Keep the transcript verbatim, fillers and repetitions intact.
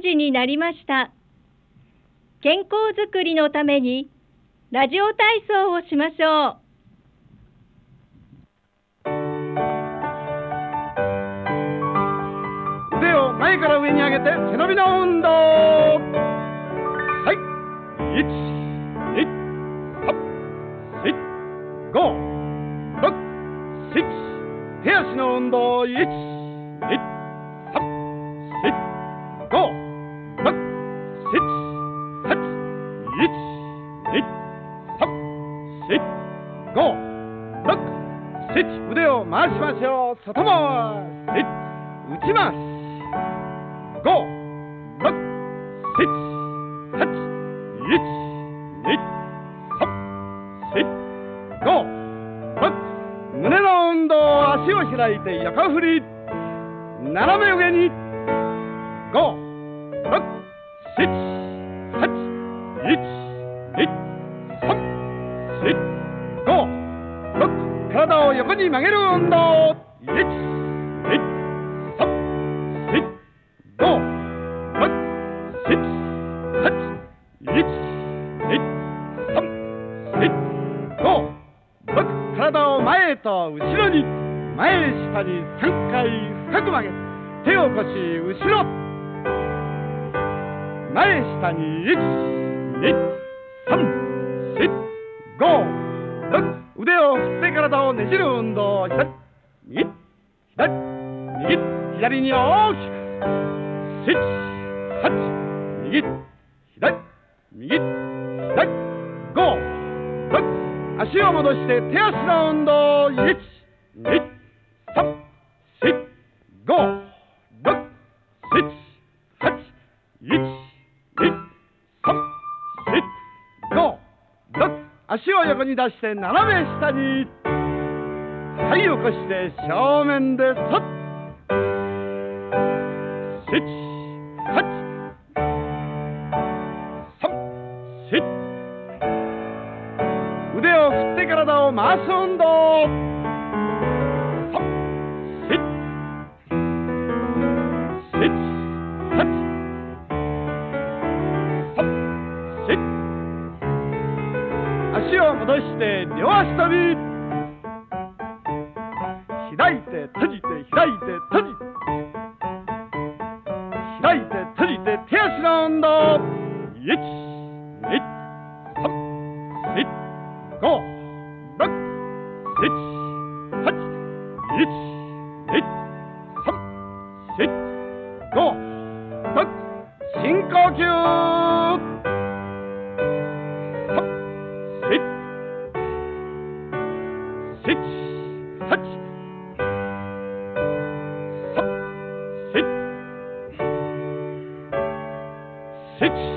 時になりました。健康づくりのためにラジオ体操をしましょう。 腕を前から上に上げて背伸びの運動。はい、いち、に、さん、し、ご、ろく、しち。手足の運動。いち、に、さん、し、ご、ろく、しち、はち、いち、に、さん、し、ご、ろく、しち。腕を回しましょう。外回し、内回し。ご、ろく、しち、はち、いち、に、さん、し、ご、ろく。胸の運動。足を開いて横振り。斜め上に。ご、ろく、しち、はち、いち、に、さん、し、ご、ろく。体を横に曲げる運動。いち、に、さん、し、ご、ろく、しち、はち、いち、に、さん、し、ご、ろく。体を前へと後ろに。前下にさんかい深く曲げ、手を腰後ろ。前下にいち、に、さん、し、ご、ろく。腕を振って体をねじる運動。左、右、左、右、左に大きく。しち、はち、右、左、右、左、ご、ろく。足を戻して手足の運動。いち、に、さん、し、ご、ろく、しち、はち、いち、に、さん、し、ご、ろく。足を横に出して斜め下に。はい、起こして正面でそっ。しち、はち、さん、し。腕を振って体を回す運動。さん、し、し、はち、さん、し。足を戻して両足跳び。開いて閉じて開いて閉じて開いて閉じて手足の運動。いち、に、さん、し、ご、ろく、しち、はち、いち、に、さん、し、ご、ろく。深呼吸。さん、し、し、はち、さん、し、しち。